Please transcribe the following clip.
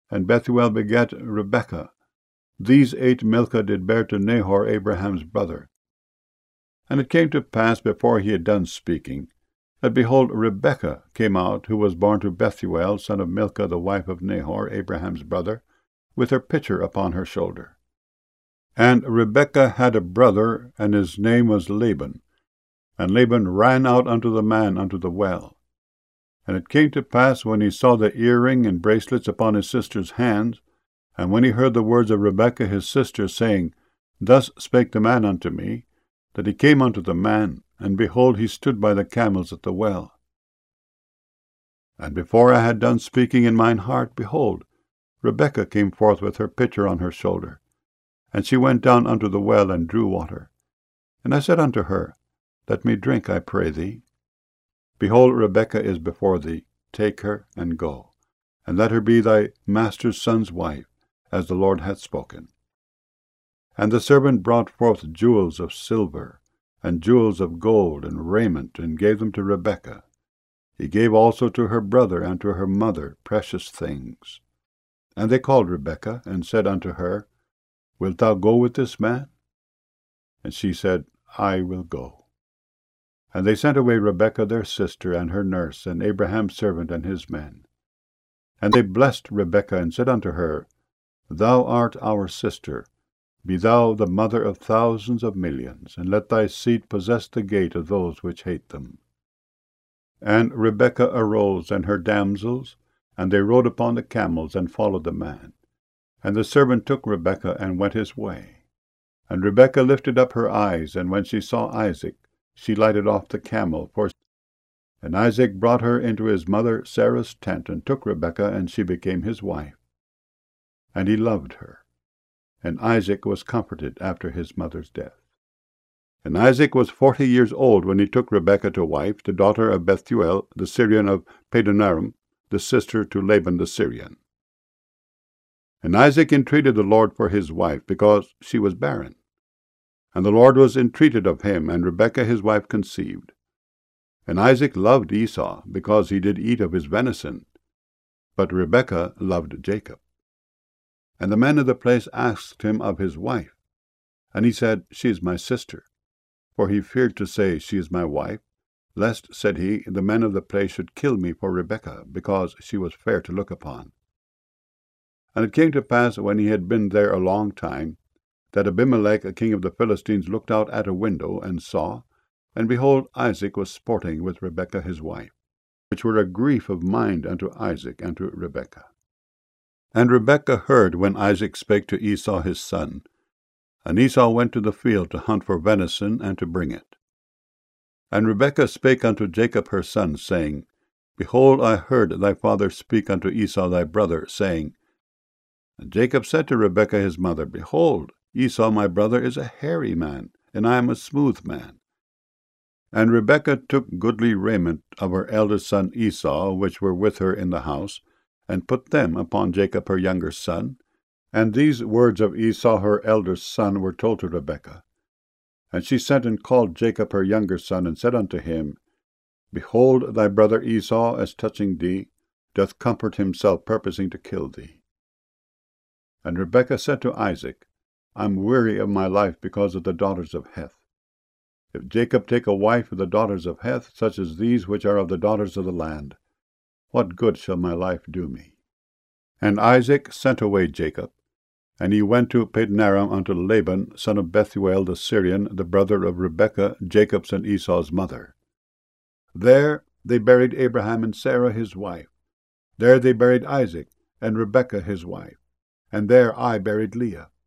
and Bethuel begat Rebekah. These 8 Milcah did bear to Nahor Abraham's brother. And it came to pass, before he had done speaking, that, behold, Rebekah came out, who was born to Bethuel, son of Milcah, the wife of Nahor Abraham's brother, with her pitcher upon her shoulder. And Rebekah had a brother, and his name was Laban. And Laban ran out unto the man unto the well. And it came to pass, when he saw the earring and bracelets upon his sister's hands, and when he heard the words of Rebekah his sister, saying, Thus spake the man unto me, that he came unto the man, and behold, he stood by the camels at the well. And before I had done speaking in mine heart, behold, Rebekah came forth with her pitcher on her shoulder. And she went down unto the well, and drew water. And I said unto her, Let me drink, I pray thee. Behold, Rebekah is before thee, take her, and go, and let her be thy master's son's wife, as the Lord hath spoken. And the servant brought forth jewels of silver, and jewels of gold, and raiment, and gave them to Rebekah. He gave also to her brother and to her mother precious things. And they called Rebekah, and said unto her, Wilt thou go with this man? And she said, I will go. And they sent away Rebekah their sister, and her nurse, and Abraham's servant, and his men. And they blessed Rebekah, and said unto her, Thou art our sister, be thou the mother of thousands of millions, and let thy seed possess the gate of those which hate them. And Rebekah arose, and her damsels, and they rode upon the camels, and followed the man. And the servant took Rebekah, and went his way. And Rebekah lifted up her eyes, and when she saw Isaac, she lighted off the camel. And Isaac brought her into his mother Sarah's tent, and took Rebekah, and she became his wife. And he loved her. And Isaac was comforted after his mother's death. And Isaac was 40 years old when he took Rebekah to wife, the daughter of Bethuel, the Syrian of Padanaram, the sister to Laban the Syrian. And Isaac entreated the Lord for his wife, because she was barren. And the Lord was entreated of him, and Rebekah his wife conceived. And Isaac loved Esau, because he did eat of his venison, but Rebekah loved Jacob. And the men of the place asked him of his wife. And he said, She is my sister. For he feared to say, She is my wife, lest, said he, the men of the place should kill me for Rebekah, because she was fair to look upon. And it came to pass, when he had been there a long time, that Abimelech, a king of the Philistines, looked out at a window, and saw, and behold, Isaac was sporting with Rebekah his wife, which were a grief of mind unto Isaac and to Rebekah. And Rebekah heard when Isaac spake to Esau his son. And Esau went to the field to hunt for venison, and to bring it. And Rebekah spake unto Jacob her son, saying, Behold, I heard thy father speak unto Esau thy brother, saying, And Jacob said to Rebekah his mother, Behold, Esau my brother is a hairy man, and I am a smooth man. And Rebekah took goodly raiment of her eldest son Esau, which were with her in the house, and put them upon Jacob her younger son. And these words of Esau her elder son were told to Rebekah. And she sent and called Jacob her younger son, and said unto him, Behold, thy brother Esau, as touching thee, doth comfort himself, purposing to kill thee. And Rebekah said to Isaac, I am weary of my life because of the daughters of Heth. If Jacob take a wife of the daughters of Heth, such as these which are of the daughters of the land, what good shall my life do me? And Isaac sent away Jacob, and he went to Padanaram unto Laban, son of Bethuel the Syrian, the brother of Rebekah, Jacob's and Esau's mother. There they buried Abraham and Sarah his wife. There they buried Isaac and Rebekah his wife. And there I buried Leah.